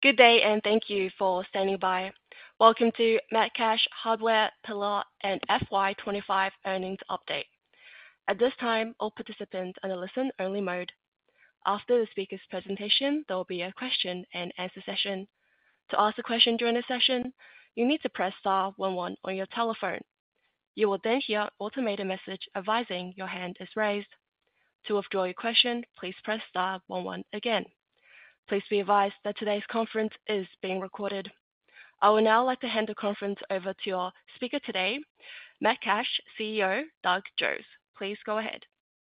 Good day, and thank you for standing by. Welcome to Metcash Hardware Pillar and FY25 earnings update. At this time, all participants are in a listen-only mode. After the speaker's presentation, there will be a question-and-answer session. To ask a question during the session, you need to press star 11 on your telephone. You will then hear an automated message advising your hand is raised. To withdraw your question, please press star 11 again. Please be advised that today's conference is being recorded. I would now like to hand the conference over to our speaker today, Metcash CEO Doug Joes. Please go ahead.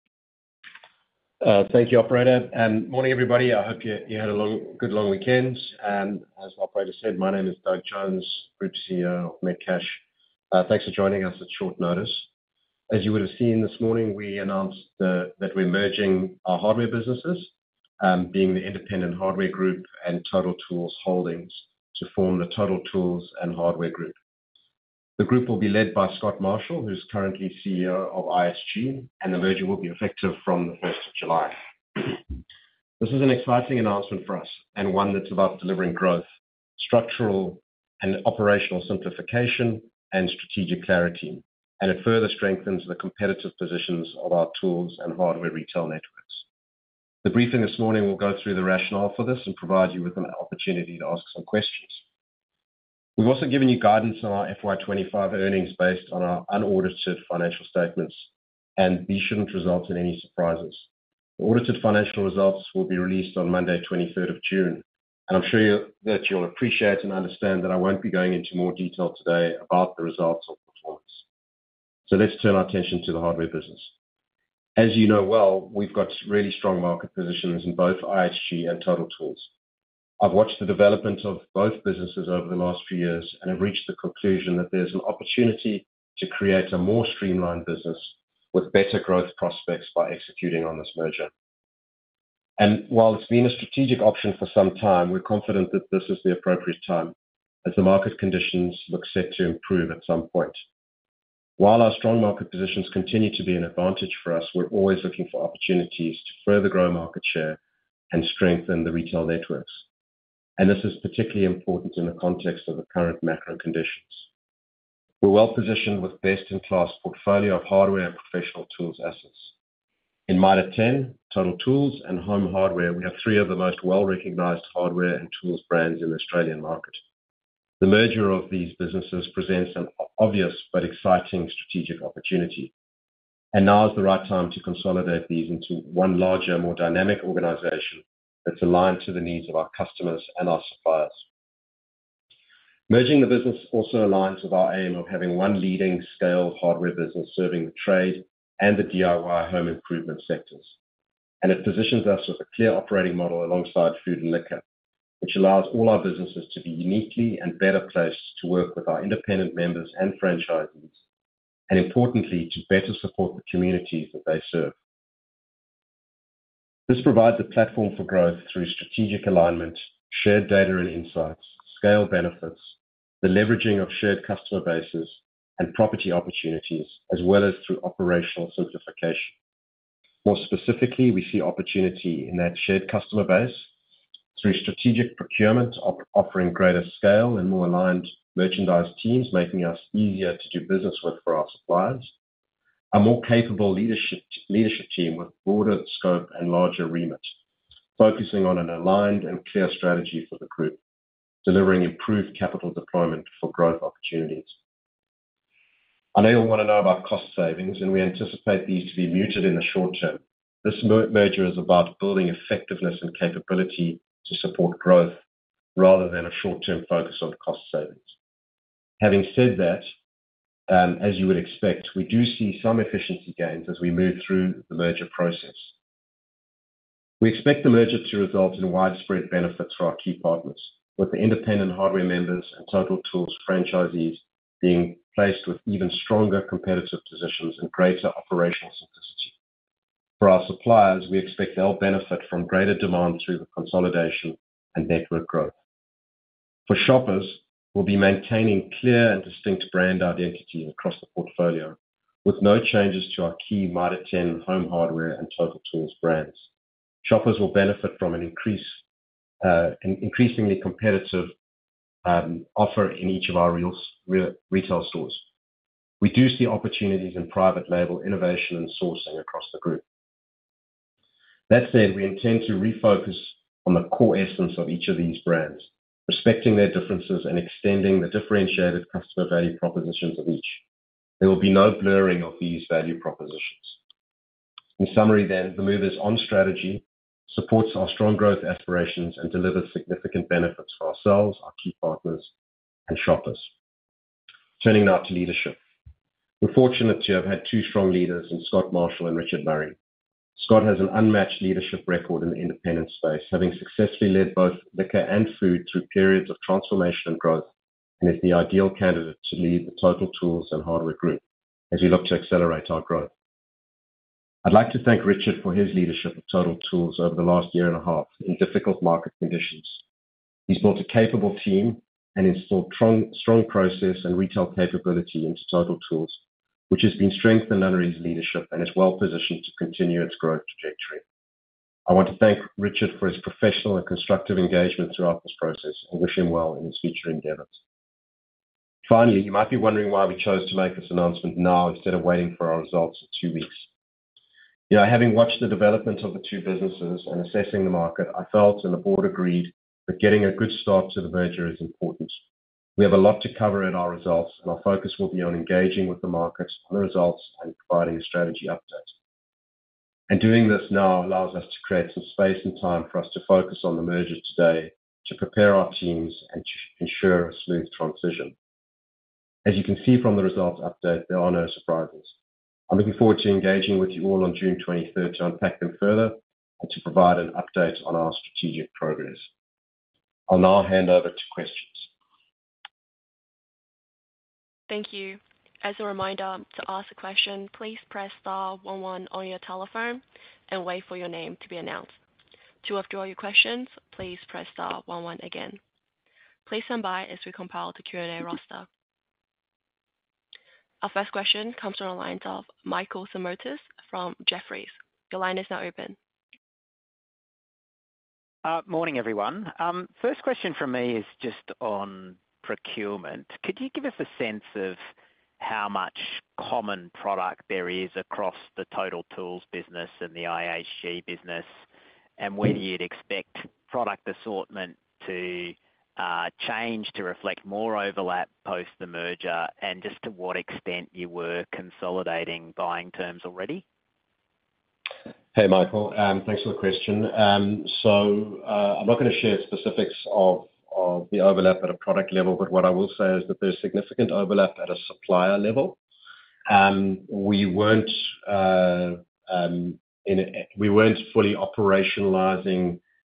Thank you, Operator. Morning, everybody. I hope you had a good long weekend. As the Operator said, my name is Doug Jones, Group CEO of Metcash. Thanks for joining us at short notice. As you would have seen this morning, we announced that we're merging our hardware businesses, being the Independent Hardware Group and Total Tools Holdings, to form the Total Tools and Hardware Group. The group will be led by Scott Marshall, who's currently CEO of ISG, and the merger will be effective from the 1st of July. This is an exciting announcement for us and one that's about delivering growth, structural and operational simplification, and strategic clarity, and it further strengthens the competitive positions of our tools and hardware retail networks. The briefing this morning will go through the rationale for this and provide you with an opportunity to ask some questions. We've also given you guidance on our FY25 earnings based on our unaudited financial statements, and these shouldn't result in any surprises. The audited financial results will be released on Monday, 23rd of June, and I'm sure that you'll appreciate and understand that I won't be going into more detail today about the results of performance. So let's turn our attention to the hardware business. As you know well, we've got really strong market positions in both ISG and Total Tools. I've watched the development of both businesses over the last few years and have reached the conclusion that there's an opportunity to create a more streamlined business with better growth prospects by executing on this merger. And while it's been a strategic option for some time, we're confident that this is the appropriate time, as the market conditions look set to improve at some point. While our strong market positions continue to be an advantage for us, we're always looking for opportunities to further grow market share and strengthen the retail networks. And this is particularly important in the context of the current macro conditions. We're well positioned with best-in-class portfolio of hardware and professional tools assets. In Mitre 10, Total Tools, and Home Hardware, we have three of the most well-recognized hardware and tools brands in the Australian market. The merger of these businesses presents an obvious but exciting strategic opportunity. And now is the right time to consolidate these into one larger, more dynamic organization that's aligned to the needs of our customers and our suppliers. Merging the business also aligns with our aim of having one leading scale hardware business serving the trade and the DIY home improvement sectors. And it positions us with a clear operating model alongside food and liquor, which allows all our businesses to be uniquely and better placed to work with our independent members and franchisees, and importantly, to better support the communities that they serve. This provides a platform for growth through strategic alignment, shared data and insights, scale benefits, the leveraging of shared customer bases, and property opportunities, as well as through operational simplification. More specifically, we see opportunity in that shared customer base through strategic procurement, offering greater scale and more aligned merchandise teams, making us easier to do business with for our suppliers, a more capable leadership team with broader scope and larger remit, focusing on an aligned and clear strategy for the group, delivering improved capital deployment for growth opportunities. I know you'll want to know about cost savings, and we anticipate these to be muted in the short term. This merger is about building effectiveness and capability to support growth rather than a short-term focus on cost savings. Having said that, as you would expect, we do see some efficiency gains as we move through the merger process. We expect the merger to result in widespread benefits for our key partners, with the independent hardware members and Total Tools franchisees being placed with even stronger competitive positions and greater operational simplicity. For our suppliers, we expect they'll benefit from greater demand through the consolidation and network growth. For shoppers, we'll be maintaining clear and distinct brand identity across the portfolio, with no changes to our key Mitre 10, Home Hardware, and Total Tools brands. Shoppers will benefit from an increase an increasingly competitive offer in each of our retail stores. We do see opportunities in private label innovation and sourcing across the group. That said, we intend to refocus on the core essence of each of these brands, respecting their differences and extending the differentiated customer value propositions of each. There will be no blurring of these value propositions. In summary then, the move is on strategy, supports our strong growth aspirations, and delivers significant benefits for ourselves, our key partners, and shoppers. Turning now to leadership. We're fortunate to have had two strong leaders in Scott Marshall and Richard Murray. Scott has an unmatched leadership record in the independent space, having successfully led both liquor and food through periods of transformation and growth, and is the ideal candidate to lead the Total Tools and Hardware Group as we look to accelerate our growth. I'd like to thank Richard for his leadership of Total Tools over the last year and a half in difficult market conditions. He's built a capable team and installed strong process and retail capability into Total Tools, which has been strengthened under his leadership and is well positioned to continue its growth trajectory. I want to thank Richard for his professional and constructive engagement throughout this process and wish him well in his future endeavors. Finally, you might be wondering why we chose to make this announcement now instead of waiting for our results in 2 weeks. Having watched the development of the two businesses and assessing the market, I felt and the board agreed that getting a good start to the merger is important. We have a lot to cover in our results, and our focus will be on engaging with the market on the results and providing a strategy update. And doing this now allows us to create some space and time for us to focus on the merger today, to prepare our teams and to ensure a smooth transition. As you can see from the results update, there are no surprises. I'm looking forward to engaging with you all on June 23rd to unpack them further and to provide an update on our strategic progress. I'll now hand over to questions. Thank you. As a reminder, to ask a question, please press star 11 on your telephone and wait for your name to be announced. To withdraw your questions, please press star 11 again. Please stand by as we compile the Q&A roster. Our first question comes from the line of Michael Simotas from Jefferies. Your line is now open. Morning, everyone. First question from me is just on procurement. Could you give us a sense of how much common product there is across the Total Tools business and the IHG business, and whether you'd expect product assortment to change to reflect more overlap post the merger, and just to what extent you were consolidating buying terms already? Hey, Michael. Thanks for the question. I'm not going to share specifics of the overlap at a product level, but what I will say is that there's significant overlap at a supplier level. We weren't fully operationalizing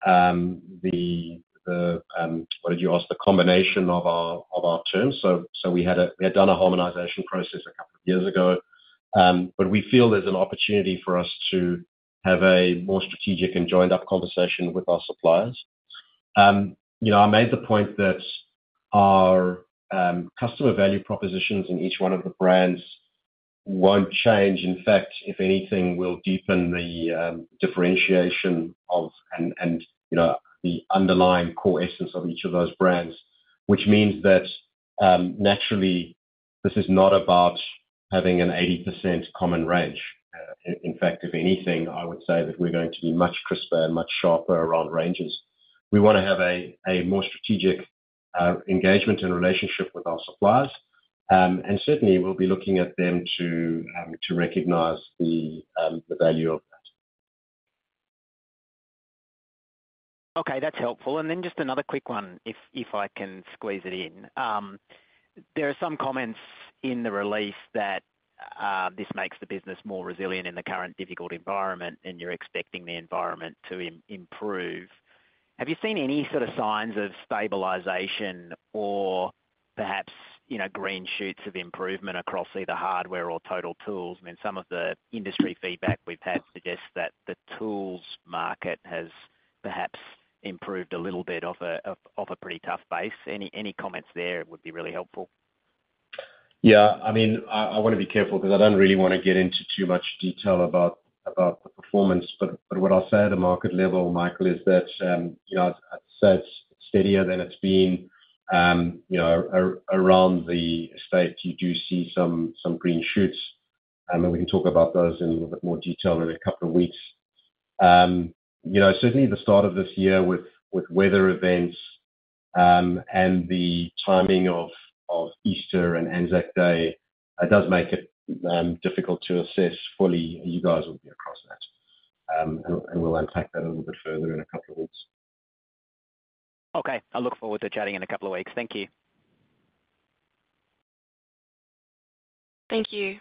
the combination of our terms. So we had done a harmonization process a couple of years ago, but we feel there's an opportunity for us to have a more strategic and joined up conversation with our suppliers. I made the point that our customer value propositions in each one of the brands won't change. In fact, if anything, will deepen the differentiation of and the underlying core essence of each of those brands, which means that naturally this is not about having an 80% common range. In fact, if anything, I would say that we're going to be much crisper and much sharper around ranges. We want to have a more strategic engagement and relationship with our suppliers, and certainly we'll be looking at them to recognize the value of that. Okay, that's helpful. And then just another quick one, if I can squeeze it in. There are some comments in the release that this makes the business more resilient in the current difficult environment, and you're expecting the environment to improve. Have you seen any sort of signs of stabilization or perhaps green shoots of improvement across either Hardware or Total Tools? I mean, some of the industry feedback we've had suggests that the tools market has perhaps improved a little bit off a pretty tough base. Any comments there would be really helpful. Yeah, I mean, I want to be careful because I don't really want to get into too much detail about about the performance, but what I'll say at a market level, Michael, is that I'd say it's steadier than it's been. Around the estate, you do see some green shoots, and we can talk about those in a little bit more detail in a couple of weeks. Certainly the start of this year with weather events and the timing of Easter and Anzac Day does make it difficult to assess fully. You guys will be across that, and we'll unpack that a little bit further in a couple of weeks. Okay, I look forward to chatting in a couple of weeks. Thank you. Thank you.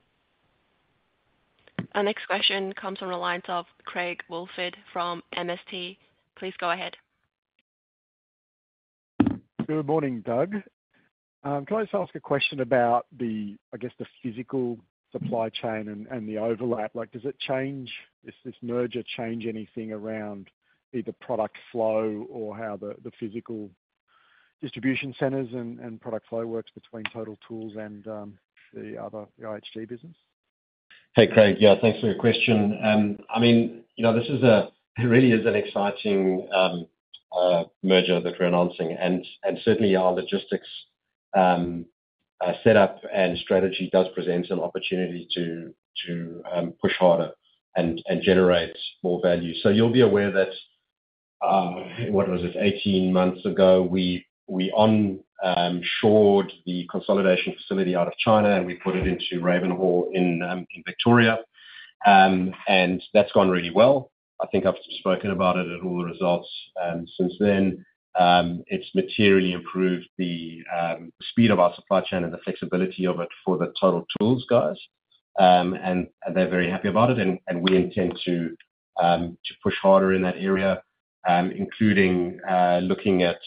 Our next question comes from the lines of Craig Woolford from MST. Please go ahead. Good morning, Doug. Can I just ask a question about the physical supply chain and the overlap? Does it change, this merger change anything around either product flow or how the physical distribution centers and product flow works between Total Tools and the IHG business? Hey, Craig. Yeah, thanks for your question. This really is an exciting merger that we're announcing, and certainly our logistics setup and strategy does present an opportunity to push harder and generate more value. So you'll be aware that 18 months ago, we onshored the consolidation facility out of China, and we put it into Ravenhall in Victoria, and that's gone really well. I think I've spoken about it at all the results since then. It's materially improved the speed of our supply chain and the flexibility of it for the Total Tools guys, and they're very happy about it, and we intend to push harder in that area, including looking at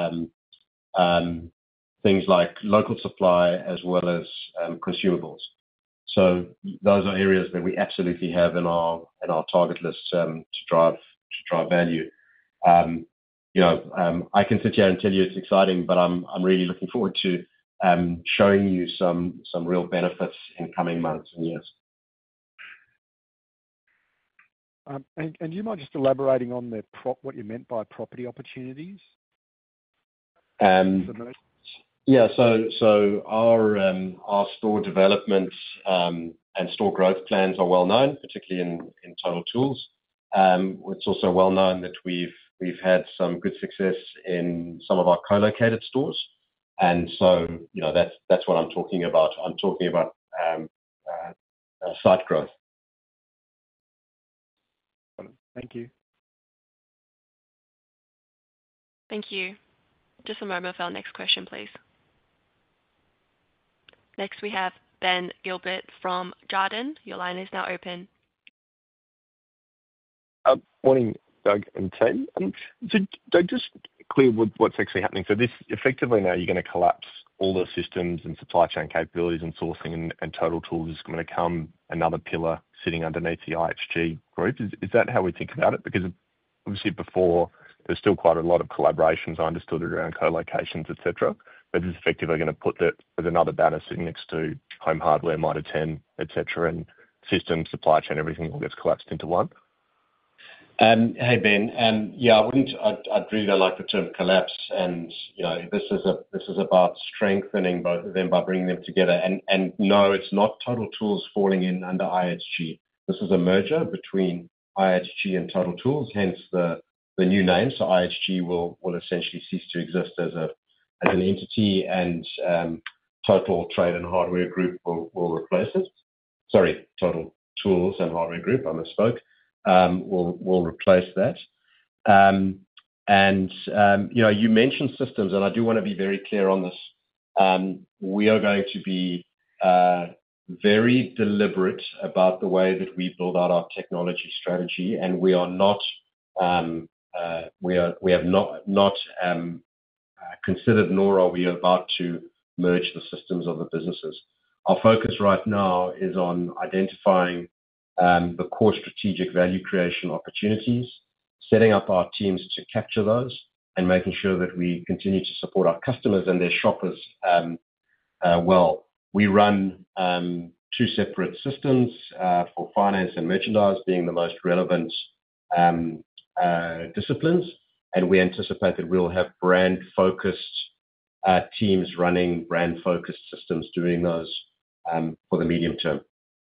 things like local supply as well as consumables. So those are areas that we absolutely have in our target list to drive value. I can sit here and tell you it's exciting, but I'm really looking forward to showing you some real benefits in coming months and years. And do you mind just elaborating on what you meant by property opportunities? Yeah, so our store development and store growth plans are well known, particularly in Total Tools. It's also well known that we've had some good success in some of our co-located stores, and so that's what I'm talking about. I'm talking about site growth. Thank you. Thank you. Just a moment for our next question, please. Next, we have Ben Gilbert from Jarden. Your line is now open. Morning, Doug and team. So Doug, just clear what's actually happening. So this effectively now you're going to collapse all the systems and supply chain capabilities and sourcing, and Total Tools is going to become another pillar sitting underneath the IHG group. Is that how we think about it? Because obviously before there's still quite a lot of collaborations I understood around co-locations, etc. But this is effectively going to put that as another banner sitting next to Home Hardware, Mitre 10, etc. And systems, supply chain, everything all gets collapsed into one. Hey Ben, yeah, I'd really don't like the term collapse, and this is about strengthening both of them by bringing them together. And no, it's not Total Tools falling in under IHG. This is a merger between IHG and Total Tools, hence the new name. So IHG will essentially cease to exist as an entity, and Total Trade and Hardware Group will replace it. Sorry, Total Tools and Hardware Group, I misspoke. Will replace that. You mentioned systems, and I do want to be very clear on this. We are going to be very deliberate about the way that we build out our technology strategy, and we are not. We have not considered, nor are we about to merge the systems of the businesses. Our focus right now is on identifying the core strategic value creation opportunities, setting up our teams to capture those, and making sure that we continue to support our customers and their shoppers well. We run two separate systems for finance and merchandise being the most relevant disciplines. And we anticipate that we'll have brand-focused teams running brand-focused systems doing those for the medium term.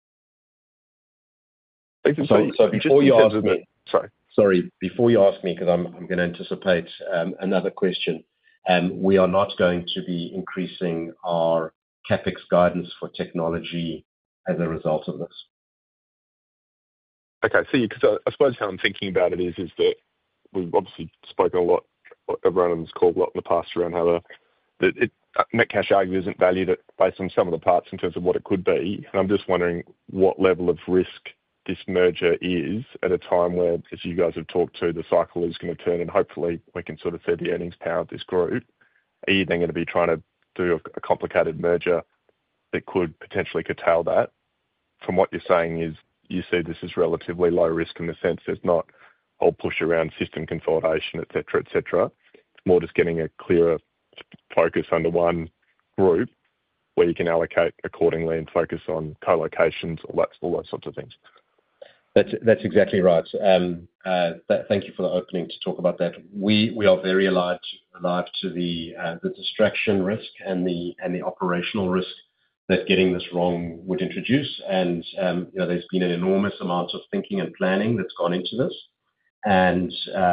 So before you ask me, before you ask me, because I'm going to anticipate another question, we are not going to be increasing our CapEx guidance for technology as a result of this. Okay, so because I suppose how I'm thinking about it is that we've obviously spoken a lot, everyone on this call a lot in the past around how Metcash arguably isn't valued based on some of the parts in terms of what it could be. And I'm just wondering what level of risk this merger is at a time where, as you guys have talked to, the cycle is going to turn and hopefully we can sort of see the earnings power of this group. Are you then going to be trying to do a complicated merger that could potentially curtail that? From what you're saying is you see this as relatively low risk in the sense there's not a whole push around system consolidation, et cetera, more just getting a clearer focus under one group where you can allocate accordingly and focus on co-locations, all those sorts of things. That's exactly right. Thank you for the opening to talk about that. We are very alive to the distraction risk and the operational risk that getting this wrong would introduce. And there's been an enormous amount of thinking and planning that's gone into this. And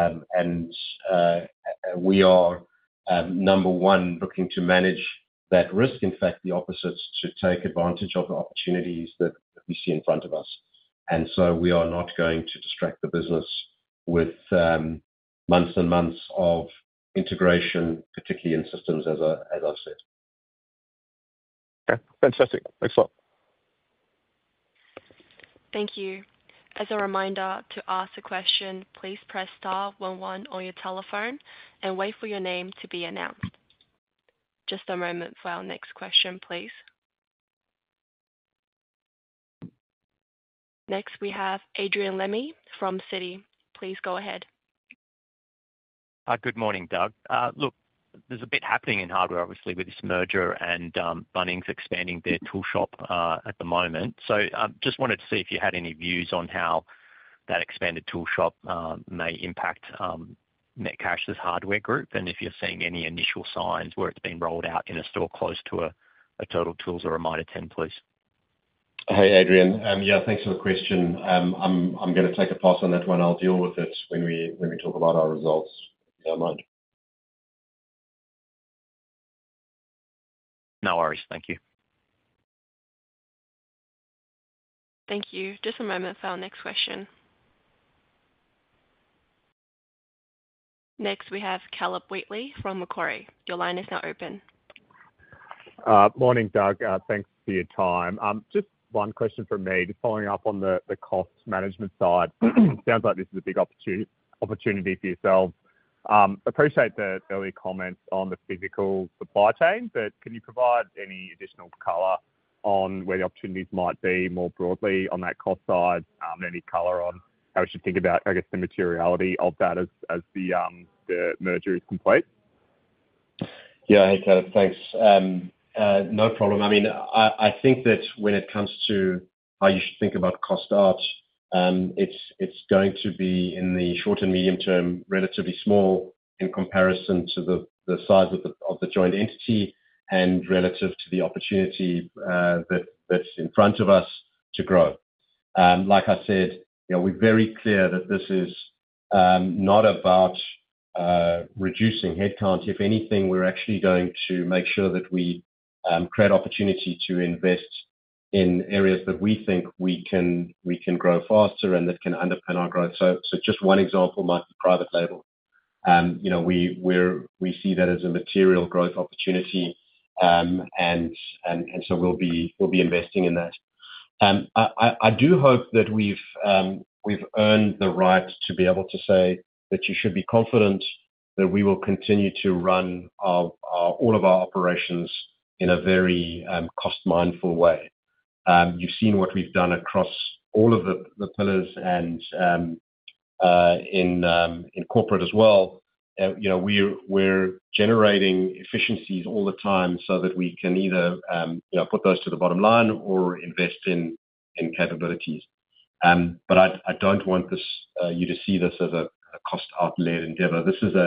we are number one looking to manage that risk. In fact, the opposite, to take advantage of the opportunities that we see in front of us. And so we are not going to distract the business with months and months of integration, particularly in systems, as I've said. Okay, fantastic. Thanks a lot. Thank you. As a reminder, to ask a question, please press star 11 on your telephone and wait for your name to be announced. Just a moment for our next question, please. Next, we have Adrian Lemme from Citi. Please go ahead. Good morning, Doug. Look, there's a bit happening in hardware, obviously, with this merger and Bunnings expanding their tool shop at the moment. So just wanted to see if you had any views on how that expanded tool shop may impact Metcash's hardware group, and if you're seeing any initial signs where it's been rolled out in a store close to a Total Tools or a Mitre 10, please. Hey, Adrian. Yeah, thanks for the question. I'm going to take a pass on that one. I'll deal with it when we talk about our results, if you don't mind. No worries. Thank you. Thank you. Just a moment for our next question. Next, we have Caleb Wheatley from Macquarie. Your line is now open. Morning, Doug. Thanks for your time. Just one question from me, just following up on the cost management side. Sounds like this is a big opportunity for yourselves. Appreciate the early comments on the physical supply chain, but can you provide any additional colour on where the opportunities might be more broadly on that cost side? Any colour on how we should think about, I guess, the materiality of that as the merger is complete? Yeah, hey, Caleb, thanks. No problem. I mean, I think that when it comes to how you should think about cost out, it's going to be in the short and medium term relatively small in comparison to the size of the joint entity and relative to the opportunity that's in front of us to grow. Like I said, we're very clear that this is not about reducing headcount. If anything, we're actually going to make sure that we create opportunity to invest in areas that we think we can grow faster and that can underpin our growth. So just one example might be private label. We see that as a material growth opportunity, and so we'll be investing in that. I do hope that we've earned the right to be able to say that you should be confident that we will continue to run all of our operations in a very cost-mindful way. You've seen what we've done across all of the pillars and in corporate as well. we're generating efficiencies all the time so that we can either put those to the bottom line or invest in capabilities. But I don't want you to see this as a cost out-led endeavor. This is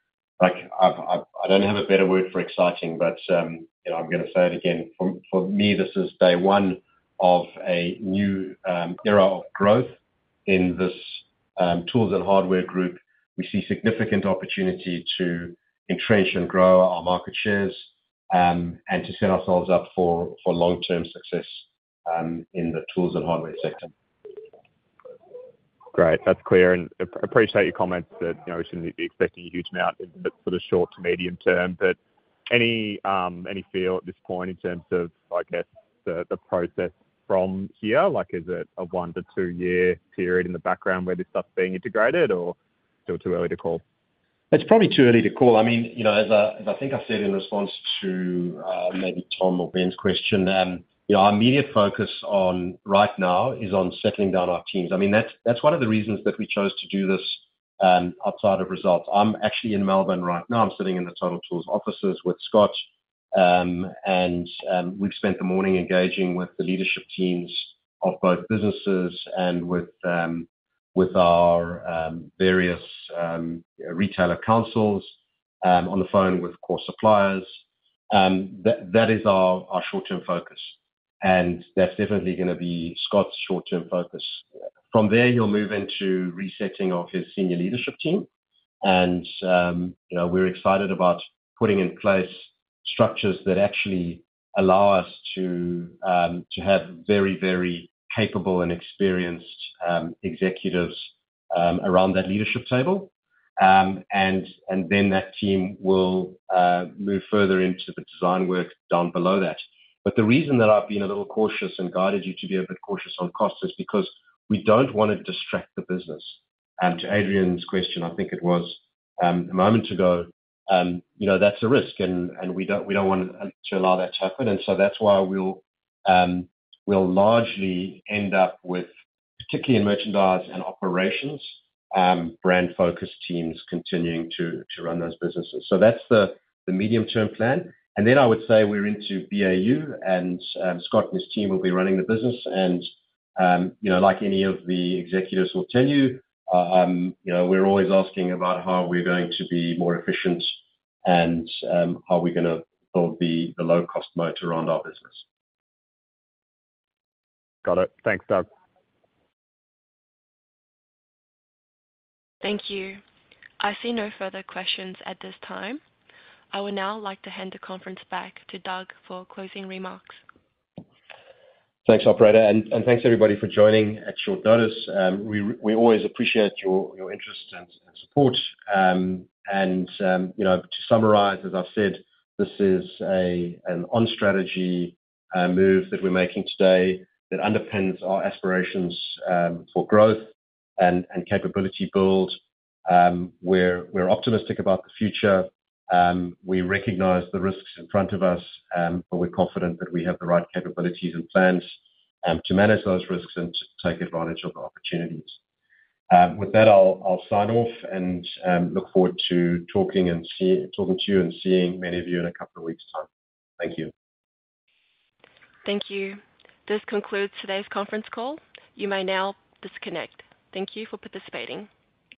I don't have a better word for exciting, but I'm going to say it again. For me, this is day one of a new era of growth in this tools and hardware group. We see significant opportunity to entrench and grow our market shares and to set ourselves up for long-term success in the tools and hardware sector. Great. That's clear. And appreciate your comments that we shouldn't be expecting a huge amount in the sort of short to medium term. But any feel at this point in terms of, I guess, the process from here? Like, is it a 1 to 2 year period in the background where this stuff's being integrated, or still too early to call? It's probably too early to call. I mean, as I think I said in response to maybe Tom or Ben's question, our immediate focus right now is on settling down our teams. I mean, that's one of the reasons that we chose to do this outside of results. I'm actually in Melbourne right now. I'm sitting in the Total Tools offices with Scott, and we've spent the morning engaging with the leadership teams of both businesses and with our various retailer councils, on the phone with core suppliers. That is our short-term focus, and that's definitely going to be Scott's short-term focus. From there, he'll move into resetting of his senior leadership team, and we're excited about putting in place structures that actually allow us to have very, very capable and experienced executives around that leadership table. And then that team will move further into the design work down below that. But the reason that I've been a little cautious and guided you to be a bit cautious on costs is because we don't want to distract the business. To Adrian's question, I think it was a moment ago, that's a risk, and we don't want to allow that to happen. And so that's why we'll largely end up with, particularly in merchandise and operations, brand-focused teams continuing to run those businesses. So that's the medium-term plan. And then I would say we're into BAU, and Scott and his team will be running the business. And like any of the executives will tell you, we're always asking about how we're going to be more efficient and how we're going to build the low-cost moat around our business. Got it. Thanks, Doug. Thank you. I see no further questions at this time. I would now like to hand the conference back to Doug for closing remarks. Thanks, operator, and thanks everybody for joining at short notice. We always appreciate your interest and support. To summarize, as I've said, this is an on-strategy move that we're making today that underpins our aspirations for growth and capability build. We're optimistic about the future. We recognize the risks in front of us, but we're confident that we have the right capabilities and plans to manage those risks and to take advantage of the opportunities. With that, I'll sign off and look forward to talking to you and seeing many of you in a couple of weeks' time. Thank you. Thank you. This concludes today's conference call. You may now disconnect. Thank you for participating.